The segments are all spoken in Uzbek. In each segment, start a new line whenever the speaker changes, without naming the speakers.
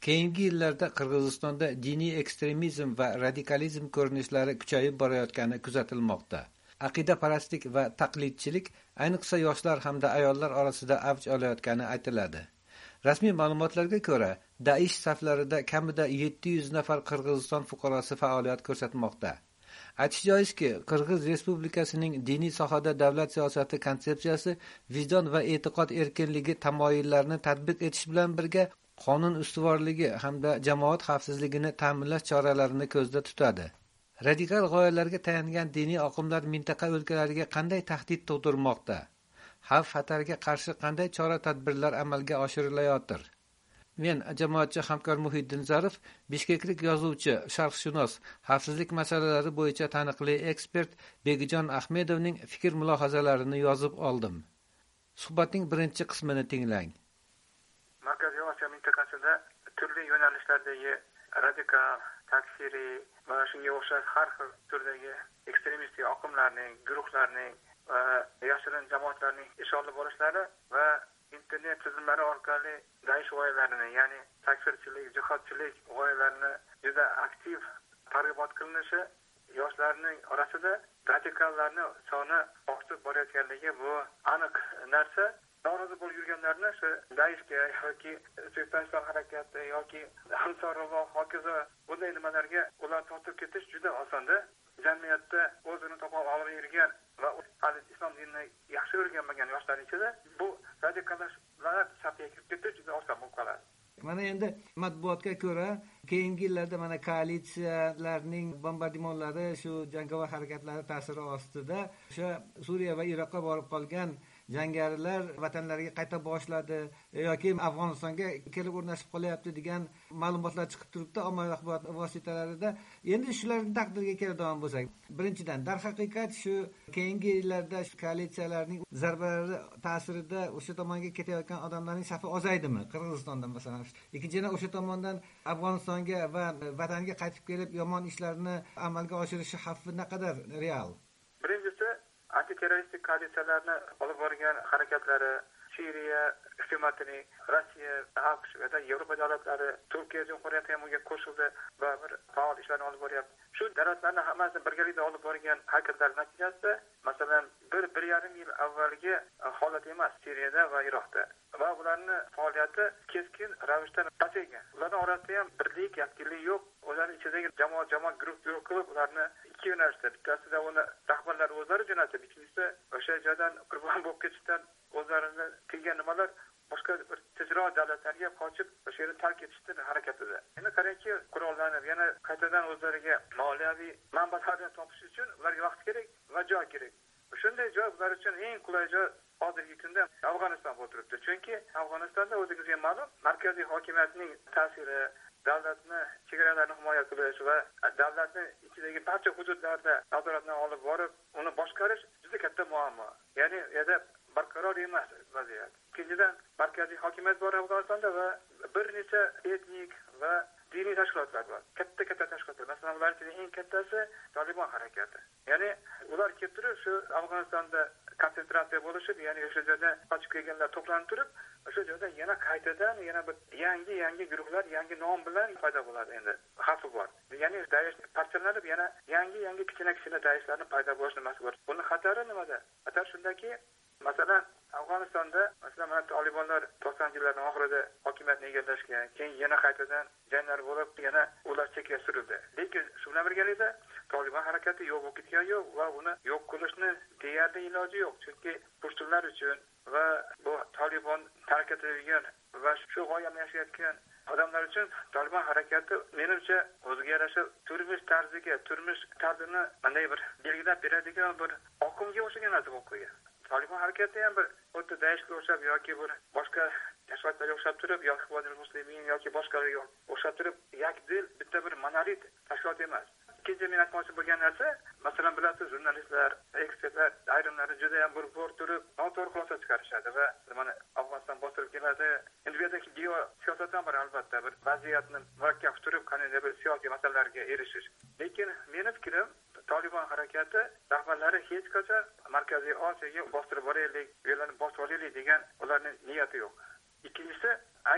Keyingi yillarda Qirg'izistonda diniy ekstremizm va radikalizm ko'rinishlari kuchayib borayotgani kuzatilmoqda. Aqidaparastlik va taqlidchilik ayniqsa yoshlar hamda ayollar orasida avj olayotgani aytiladi. Rasmiy ma'lumotlarga ko'ra, Daesh saflarida kamida 700 nafar Qirg'iziston fuqarosi faoliyat ko'rsatmoqda. Aytish joizki, Qirg'iz Respublikasining diniy sohada davlat siyosati konsepsiyasi vijdon va e'tiqod erkinligi tamoyillarini tatbiq etish bilan birga qonun ustuvorligi hamda jamoat xavfsizligini ta'minlash choralarini ko'zda tutadi. Radikal g'oyalarga tayangan diniy oqimlar mintaqa o'lkalariga qanday tahdid tug'dirmoqda? Xavf-xatarga qarshi qanday chora-tadbirlar amalga oshirilayotir? Men jamoatchi hamkor Muhiddin Zarif, bishkeklik yozuvchi, sharqshunos, xavfsizlik masalalari bo'yicha taniqli ekspert Begijon Ahmedovning fikr-mulohazalarini yozib oldim. Suhbatning birinchi qismini tinglang.
Markaziy Osiyo mintaqasida turli yo'nalishlardagi radikal, takfiriy va shunga o'xshash har xil turdagi ekstremistik oqimlarning, guruhlarning va yashirin jamoatlarning ish olib borishlari va internet tizimlari orqali Daesh g'oyalarini, ya'ni takfirchilik, jihodchilik g'oyalarini juda aktiv targ'ibot qilinishi, yoshlarning orasida radikallarning soni ortib borayotganligi bu aniq narsa. Norozi bo'lib yurganlarni shu Daeshga yoki O'zbekiston harakati yoki Hamsorulloh hokazo bunday nimalarga ular tortib ketish juda osonda. Jamiyatda o'zini topa olmaydigan va hali islom dinini yaxshi o'rganmagan yoshlar ichida bu radikallashlar safiga kirib ketish juda oson bo'lib qoladi.
Mana endi matbuotga ko'ra, keyingi yillarda mana koalitsiyalarning bombardimonlari, shu jangovar harakatlari ta'siri ostida o'sha Suriya va Iroqqa borib qolgan jangarilar vatanlariga qayta boshladi yoki Afg'onistonga kelib o'rnashib qolyapti degan ma'lumotlar chiqib turibdi ommaviy axborot vositalarida. Endi shularning taqdiriga keladigan bo'lsak, birinchidan, darhaqiqat shu keyingi yillarda koalitsiyalarning zarbalari ta'sirida o'sha tomonga ketayotgan odamlarning safi ozaydimi? Qirg'izistondan masalan. Ikkinchidan, o'sha tomondan Afg'onistonga va vatanga qaytib kelib yomon ishlarni amalga oshirishi xavfi naqadar real?
Birinchisi, antiterroristik koalitsiyalarni olib borgan harakatlari Suriya hukumatining, Rossiya, AQSh va Yevropa davlatlari, Turkiya Jumhuriyati ham unga qo'shildi va bir faol ishlarni olib boryapti. Shu davlatlarni hammasini birgalikda olib borgan harakatlar natijasida, masalan, 1.5 yil avvalgi holat emas Suriyada va Iroqda. Va ularning faoliyati keskin ravishda pasaygan. Ularning orasida ham birlik, yakdillik yo'q. Ularning ichidagi jamoat guruh qilib ularni ikki yo'nalishda, bittasida uni rahbarlar o'zlari jo'natib, ikkinchisi o'sha joydan qurbon bo'lib ketishdan o'zlarini qilgan nimalar boshqa bir tijoriy davlatlarga qochib o'sha yerni tark etishdan harakatida. Endi qarangki, qurollanib yana qaytadan o'zlariga moliyaviy manbalarni topish uchun ularga vaqt kerak va joy kerak. Shunday joy ular uchun eng qulay joy hozirgi kunda Afg'oniston bo'lib turibdi. Chunki Afg'onistonda o'zingizga ma'lum, markaziy hokimiyatning ta'siri, davlatni chegaralarini himoya qilish va davlatni ichidagi barcha hududlarda nazoratni olib borib, uni boshqarish juda katta muammo. Ya'ni yerda barqaror emas vaziyat. Ikkinchidan, markaziy hokimiyat bor Afg'onistonda va bir necha etnik va diniy tashkilotlar bor. Katta tashkilotlar. Masalan, ularning eng kattasi Taliban harakati. Ya'ni ular kelib turib shu Afg'onistonda konsentratsiya bo'lishib, ya'ni o'sha joyda qochib kelganlar to'planib turib, o'sha joyda yana qaytadan yana bir yangi guruhlar yangi nom bilan paydo bo'ladi endi. Xavfi bor. Ya'ni Daesh parchalanib yana yangi kichkina Daeshlarning paydo bo'lish nimasi bor. Buni xatari nimada? Xatar shundaki, masalan, Afg'onistonda masalan Talibanlar 90-yillarning oxirida hokimiyatni egallashgan, keyin yana qaytadan janglar bo'lib, yana ular chekka surildi. Lekin shu bilan birgalikda Taliban harakati yo'q bo'lib ketgani yo'q va uni yo'q qilishni deyarli iloji yo'q. Chunki pushtunlar uchun va bu Taliban harakatiga va shu g'oyani yashayotgan odamlar uchun Taliban harakati menimcha o'ziga yarasha turmush tarzini qanday bir belgilab beradigan bir oqimga o'xshagan narsa bo'lib qo'ygan. Taliban harakati ham bir xuddi Daeshga o'xshab yoki bir boshqa tashkilotlarga o'xshab turib, yoki Ikhwanul Muslimin yoki boshqalarga o'xshab turib, yakdil bitta bir monolit tashkilot emas. Ikkinchi men aytmoqchi bo'lgan narsa, masalan, bilasiz, jurnalistlar, ekspertlar ayrimlari juda ham bir turib, noto'g'ri xulosa chiqarishadi va mana Afg'oniston bostirib keladi. Endi bu yerda geosiyosat ham bor, albatta, bir vaziyatni murakkab turib, qanday bir siyosiy masalalarga erishish. Lekin meni fikrim, Taliban harakati rahbarlari hech qachon Markaziy Osiyoga bostirib boraylik, ularni bosib olaylik degan ularning niyati yo'q. Ikkinchisi, agar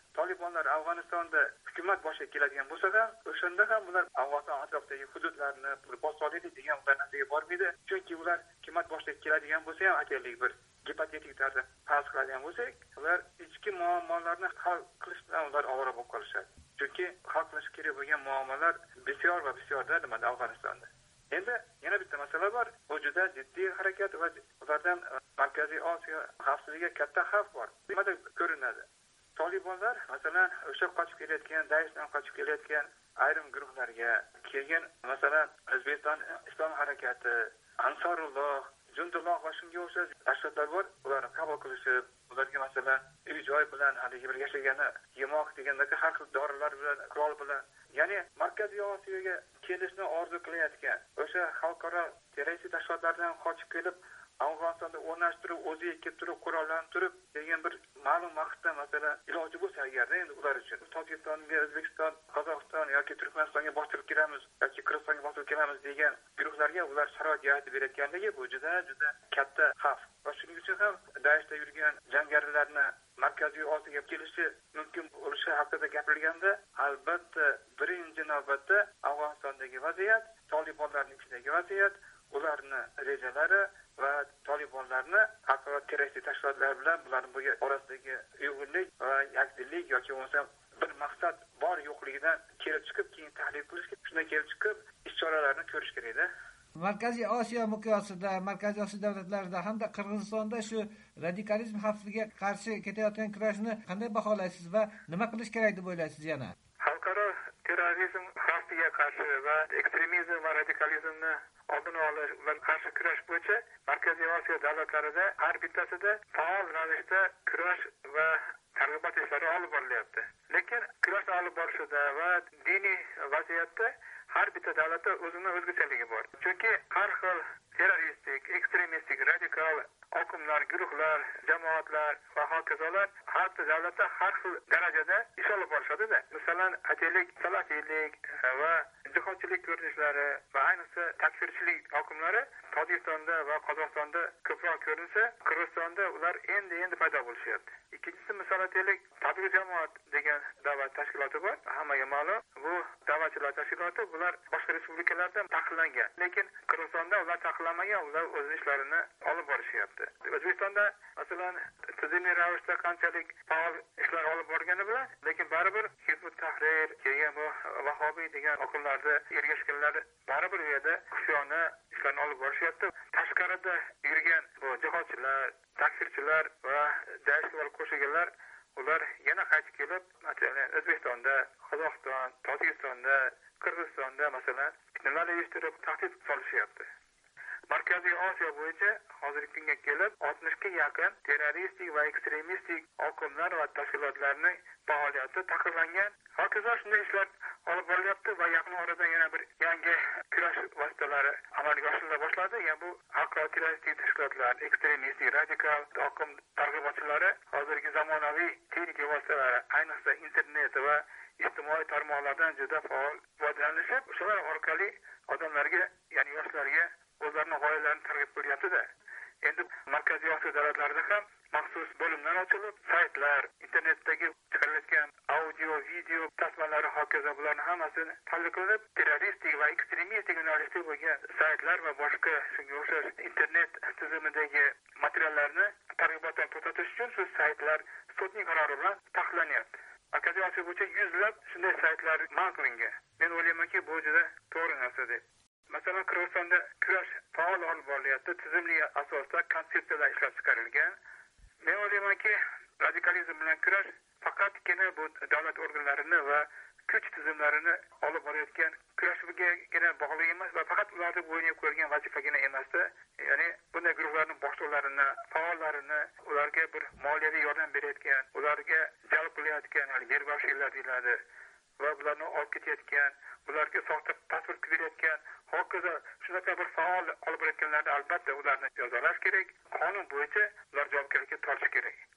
Talibanlar Afg'onistonda hukumat boshiga keladigan bo'lsa ham, o'shanda ham ular Afg'oniston atrofidagi hududlarni bosib oladi degan narsaga bormaydi. Chunki ular hukumat boshiga keladigan bo'lsa ham, aytaylik bir gipotetik tarzda farz qiladigan bo'lsak, ular ichki muammolarni hal qilish bilan ular ovora bo'lib qolishadi. Chunki hal qilish kerak bo'lgan muammolar bisyorda nimada Afg'onistonda. Endi yana bitta masala bor. Bu juda jiddiy harakat va ulardan Markaziy Osiyo xavfsizligiga katta xavf bor. Nimada ko'rinadi? Talibanlar masalan o'sha qochib kelayotgan, Daeshdan qochib kelayotgan ayrim guruhlarga, keyin masalan O'zbekiston Islom harakati, Ansorulloh, Jundulloh va shunga o'xshash tashkilotlar bor. Ularni qabul qilishib, ularga masalan uy-joy bilan, haligi bir yashagani, yemoq degandagi har xil dorilar bilan, qurol bilan, ya'ni Markaziy Osiyoga kelishni orzu qilayotgan o'sha xalqaro terroristik tashkilotlardan qochib kelib Afg'onistonda o'rnashtirib, o'ziga kelib turib, qurollantirib degan bir ma'lum vaqtda masalan iloji bo'lsa agarda endi ular uchun Tojikistonga, O'zbekiston, Qozog'iston yoki Turkmanistonga bostirib kiramiz yoki Qirg'izistonga bostirib kelamiz degan guruhlarga ular sharoit yaratib berayotganligi bu juda katta xavf. Va shuning uchun ham Daeshda yurgan jangarilarni Markaziy Osiyoga kelishi mumkin bo'lishi haqida gapirilganda, albatta birinchi navbatda Afg'onistondagi vaziyat, Talibanlarning ichidagi vaziyat, ularning rejalari va Talibanlarni xalqaro terroristik tashkilotlar bilan bularning orasidagi uyg'unlik va yakdillik yoki bo'lmasa bir maqsad bor yo'qligidan kelib chiqib, keyin tahlil qilish, shundan kelib chiqib ish choralarini ko'rish kerak-da.
Markaziy Osiyo miqyosida, Markaziy Osiyo davlatlarida hamda Qirg'izistonda shu radikalizm xavfiga qarshi ketayotgan kurashni qanday baholaysiz va nima qilish kerak deb o'ylaysiz yana?
Xalqaro terrorizm xavfiga qarshi va ekstremizm va radikalizmni oldini olish va qarshi kurash bo'yicha Markaziy Osiyo davlatlarida har bittasida faol ravishda kurash va targ'ibot ishlari olib borilyapti. Lekin kurash olib borishda va diniy vaziyatda har bitta davlatda o'zining o'zgachaligi bor. Chunki har xil terroristik, ekstremistik, radikal oqimlar, guruhlar, jamoatlar va hokazolar har bir davlatda har xil darajada ish olib borishadi-da. Masalan, aytaylik, salafiylik va jihodchilik ko'rinishlari va ayniqsa takfirchilik oqimlari Tojikistonda va Qozog'istonda ko'proq ko'rinsa, Qirg'izistonda ular endi paydo bo'lishyapti. Ikkinchisi, misol aytaylik, Tablig'i jamoat degan da'vat tashkiloti bor. Hammaga ma'lum, bu da'vatchilar tashkiloti, bular boshqa respublikalarda taqiqlangan. Lekin Qirg'izistonda ular taqiqlanmagan, ular o'z ishlarini olib borishyapti. O'zbekistonda masalan tizimli ravishda qanchalik faol ishlar olib borgani bilan, lekin baribir Hizbut Tahrir, keyin bu Vahobiy degan oqimlarda ergashganlar baribir u yerda kushona ishlarni olib borishyapti. Tashqarida yurgan bu jihodchilar, takfirchilar va Daeshga qo'shilganlar ular yana qaytib kelib, masalan O'zbekistonda, Qozog'iston, Tojikistonda, Qirg'izistonda masalan fitnalar uyushtirib tahdid solishyapti. Markaziy Osiyo bo'yicha hozirgi kunga kelib 60 ga yaqin terroristik va ekstremistik oqimlar va tashkilotlarning faoliyati taqiqlangan. Hokazo shunday ishlar olib borilyapti va yaqin orada yana bir yangi kurash vositalari amalga oshirila boshladi. Ya'ni bu xalqaro terroristik tashkilotlar, ekstremistik, radikal oqim targ'ibotchilari hozirgi zamonaviy texnika vositalari, ayniqsa internet va ijtimoiy tarmoqlardan juda faol foydalanishib, shular orqali odamlarga, ya'ni yoshlarga o'zlarining g'oyalarini targ'ib qilyapti-da. Endi Markaziy Osiyo davlatlarida ham maxsus bo'limlar ochilib, saytlar, internetdagi chiqarilayotgan audio, video tasmalari hokazo bularning hammasini tahlil qilib, terroristik va ekstremistik yo'nalishda bo'lgan saytlar va boshqa shunga o'xshash internet tizimidagi materiallarni targ'ibotdan to'xtatish uchun shu saytlar sudning qarori bilan taqiqlanyapti. Markaziy Osiyo bo'yicha yuzlab shunday saytlar man qilingan. Men o'ylaymanki, bu juda to'g'ri narsa deb. Masalan, Qirg'izistonda kurash faol olib borilyapti, tizimli asosda konsepsiyalar ishlab chiqarilgan. Men o'ylaymanki, radikalizm bilan kurash faqatgina bu davlat organlarini va kuch tizimlarini olib borayotgan kurashgagina bog'liq emas va faqat ularni bo'ynga qo'ygan vazifagina emasda, ya'ni bunday guruhlarning boshliqlarini, faollarini, ularga bir moliyaviy yordam berayotgan, ularga jalb qilayotgan, yer vashiylar deyiladi va bularni olib ketayotgan, ularga soxta pasport berayotgan, hokazo shunaqa bir faol olib borayotganlarni albatta ularni jazolash kerak, qonun bo'yicha ular javobgarlikka tortish kerak.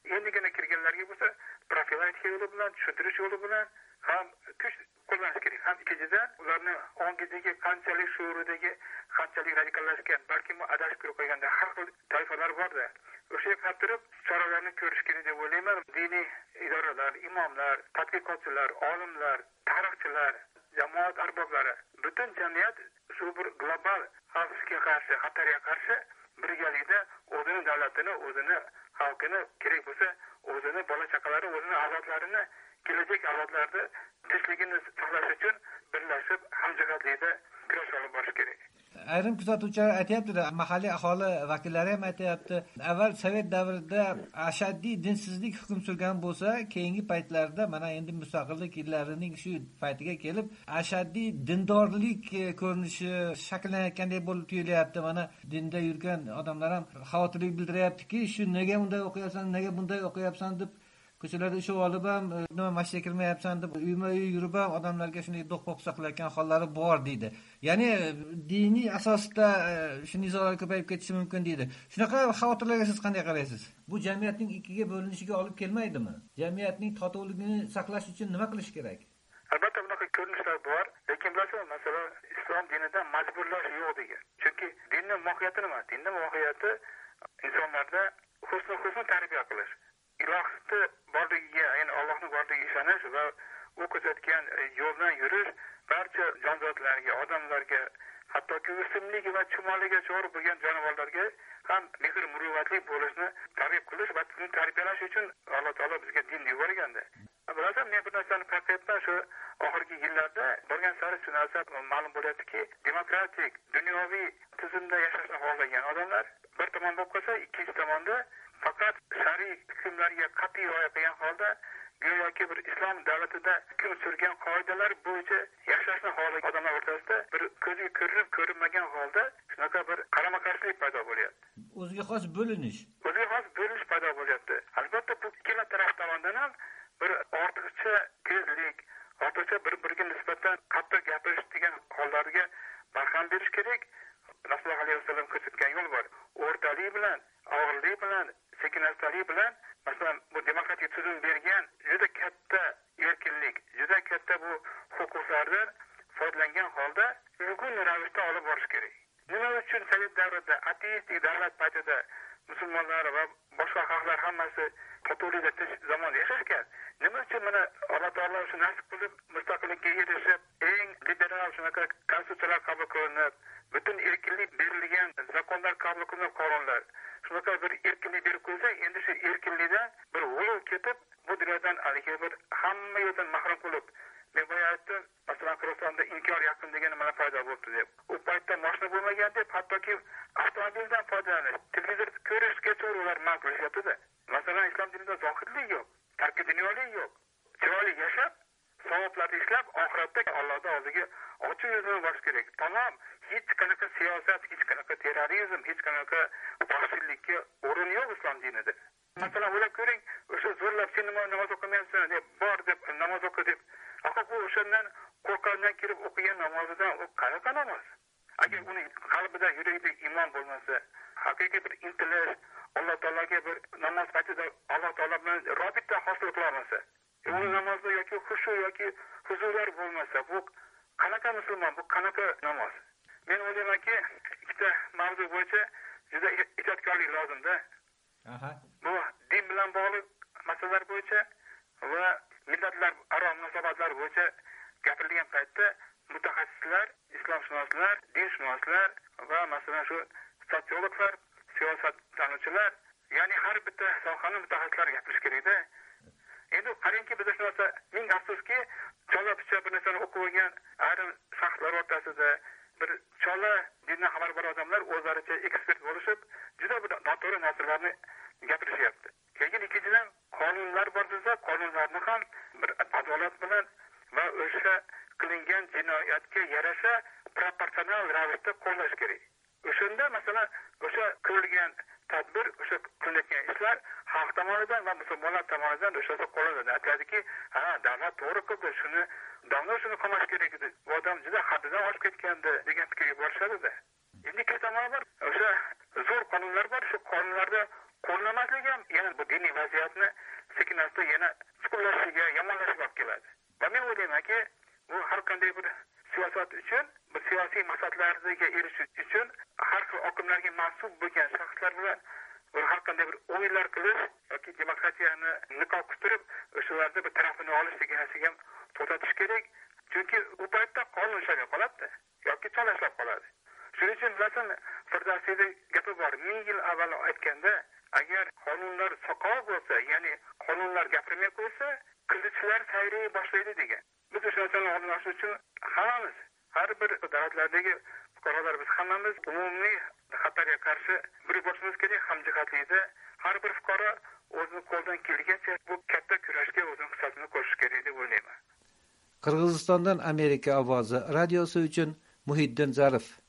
endigina kirganlarga bo'lsa profilaktika yo'li bilan, tushuntirish yo'li bilan ham kuch qo'llanish kerak. Ham ikkinchidan ularni ongidagi qanchalik shuuridagi qanchalik radikallashgan, balki adashib kirib qo'yganda har xil toifalar borda. O'sha yerga turib choralarni ko'rish kerak deb o'ylayman. Diniy idoralar, imomlar, tadqiqotchilar, olimlar, tarixchilar, jamoat arboblari, butun jamiyat shu bir global xavfga qarshi, xatarga qarshi birgalikda o'zini davlatini, o'zini xalqini, kerak bo'lsa o'zini bola chaqalari, o'zini avlodlarini kelajak avlodlarda tinchligini saqlash uchun birlashib hamjihatlikda kurash olib borish kerak.
Ayrim kuzatuvchilar aytayapti-da, mahalliy aholi vakillari ham aytayapti, avval sovet davrida ashaddiy dinsizlik hukm surgan bo'lsa, keyingi paytlarda mana endi mustaqillik yillarining shu paytiga kelib ashaddiy dindorlik ko'rinishi shakllanayotgandek bo'lib tuyulyapti. Mana dinda yurgan odamlar ham xavotirlik bildiryaptiki, shu nega unday o'qiyapsan, nega bunday o'qiyapsan deb ko'chalarda ishib olib ham nima masjidga kirmayapsan deb uyma-uy yurib ham odamlarga shunday do'q-po'qisa qilayotgan hollari bor deydi. Ya'ni diniy asosda shu nizolar ko'payib ketishi mumkin deydi. Shunaqa xavotirlarga siz qanday qaraysiz? Bu jamiyatning ikkiga bo'linishiga olib kelmaydimi? Jamiyatning totuvligini saqlash uchun nima qilish kerak?
Albatta bunaqa ko'rinishlar bor, lekin bilasizmi, masalan, islom dinida majburlash yo'q degan. Chunki dinning mohiyati nima? Dinning mohiyati insonlarda husn tarbiya qilish. Ilohni borligiga, ya'ni Allohning borligiga ishonish va u ko'rsatgan yo'ldan yurish, barcha jonzotlarga, odamlarga, hattoki o'simlik va chumoliga chor bo'lgan jonivorlarga ham mehr muruvvatli bo'lishni targ'ib qilish va uni tarbiyalash uchun Alloh taolo bizga din yuborgandi. Bilasizmi, men bir narsani payqayapman, shu oxirgi yillarda borgan sari shu narsa ma'lum bo'lyaptiki, demokratik, dunyoviy tizimda yashashni xohlagan odamlar bir tomon bo'lib qolsa, ikkinchi tomonda faqat shariy hukmlarga qat'iy rioya qilgan holda go'yoki bir islom davlatida hukm surgan qoidalar bo'yicha yashashni xohlagan odamlar o'rtasida bir ko'zga ko'rinib ko'rinmagan holda shunaqa bir qarama-qarshilik paydo bo'lyapti.
O'ziga xos bo'linish
paydo bo'lyapti. Albatta bu ikkala taraf tomonidan ham bir ortiqcha tezlik, ortiqcha bir-biriga nisbatan qattiq gapirish degan hollarga barham berish kerak. Rasululloh alayhi vasallam ko'rsatgan yo'l bor. O'rtalik bilan, og'irlik bilan, sekinastalik bilan, masalan, bu demokratik tuzum bergan juda katta erkinlik, juda katta bu huquqlardan foydalangan holda uygun ravishda olib borish kerak. Nima uchun sovet davrida ateistik davlat paytida musulmonlar va boshqa xalqlar hammasi totalitariy zamonda yashashgan? Nima uchun mana Alloh taolo shu nasib qilib mustaqillikka erishib, eng liberal shunaqa konstitutsiyalar qabul qilinib, butun erkinlik berilgan zakonlar qabul qilinib, qonunlar shunaqa bir erkinlik berib qo'ysa, endi shu erkinlikdan bir g'ulu ketib, bu dunyodan aligi bir hamma yo'ldan mahrum qilib, men boya aytdim, masalan, Qirg'izistonda inkor yaqin degan nimalar paydo bo'ldi deb. U paytda mashina bo'lmagan deb, hattoki avtomobildan foydalanish, televizor ko'rishgacha ular man qilishyapti-da. Masalan, islom dinida zohidlik yo'q, tarki dunyolik yo'q. Chiroyli yashab, savoblarni ishlab, oxiratda Allohning oldiga ochiq yuzini borish kerak. Tamom, hech qanaqa siyosat, hech qanaqa terrorizm, hech qanaqa vahshiylikka o'rin yo'q islom dinida. Masalan, o'ylab ko'ring, o'sha zo'rlab sen namoz o'qimayapsan deb, bor deb namoz o'qi deb. Axir bu o'shandan qo'rqqandan kirib o'qigan namozidan u qanaqa namoz? Agar uning qalbida, yuragida iymon bo'lmasa, haqiqiy bir intilish, Alloh taolaga bir namoz paytida Alloh taolo bilan robita hosil qilolmasa, uni namozda yoki xushu yoki huzurlar bo'lmasa, bu qanaqa musulmon, bu qanaqa namoz? Men o'ylaymanki, ikkita mavzu bo'yicha juda ehtiyotkorlik lozimda. Bu din bilan bog'liq masalalar bo'yicha va millatlar aro munosabatlar bo'yicha gapirilgan paytda mutaxassislar, islomshunoslar, dinshunoslar va masalan shu sotsiologlar, siyosatlanuvchilar, ya'ni har bitta sohani mutaxassislari gapirish kerak-da. Endi qarangki, bizda shu narsa, ming afsuski, chola picha bir narsani o'qib olgan ayrim shaxslar o'rtasida bir chola dindan xabar bor odamlar o'zlaricha ekspert bo'lishib, juda bir noto'g'ri narsalarni gapirishyapti. Keyin ikkinchidan qonunlar bor desa, qonunlarni ham bir adolat bilan va o'sha qilingan jinoyatga yarasha proporsional ravishda qo'llash kerak. O'shanda masalan, o'sha ko'rilgan tadbir, o'sha qilingan ishlar xalq tomonidan va musulmonlar tomonidan o'shada qo'llanadi. Aytadiki, davlat to'g'ri qildi, shuni qamash kerak edi. Bu odam juda haddidan oshib ketgandi degan fikrga borishadi-da. Endi ikki tomoni bor. O'sha zo'r qonunlar bor, shu qonunlarda qo'llamasligi ham yana bu diniy vaziyatni sekin-asta yana chuqurlashishiga, yomonlashishiga olib keladi. Va men o'ylaymanki, bu har qanday bir siyosat uchun, bir siyosiy maqsadlarga erishish uchun har xil oqimlarga mansub bo'lgan shaxslar bilan har qanday bir o'yinlar qilish yoki demokratiyani niqob qistirib, o'shalarda bir tarafini olish degan narsaga ham to'xtatish kerak. Chunki u paytda qonun ishlab qoladi yoki chalashib qoladi. Shuning uchun bilasan, Firdavsiyda gapi bor. 1000 yil avval aytganda, agar qonunlar soqov bo'lsa, ya'ni qonunlar gapirmay qo'ysa, qilichlar sayray boshlaydi degan. Biz o'sha narsani oldini olish uchun hammamiz, har bir davlatlardagi fuqarolar biz hammamiz umumiy xatarga qarshi bir bo'lishimiz kerak. Hamjihatlikda har bir fuqaro o'zini qo'ldan kelgancha bu katta kurashga o'zini hissasini qo'shishi kerak deb o'ylayman.
Qirg'izistondan Amerika ovozi radiosi uchun Muhiddin Zarif.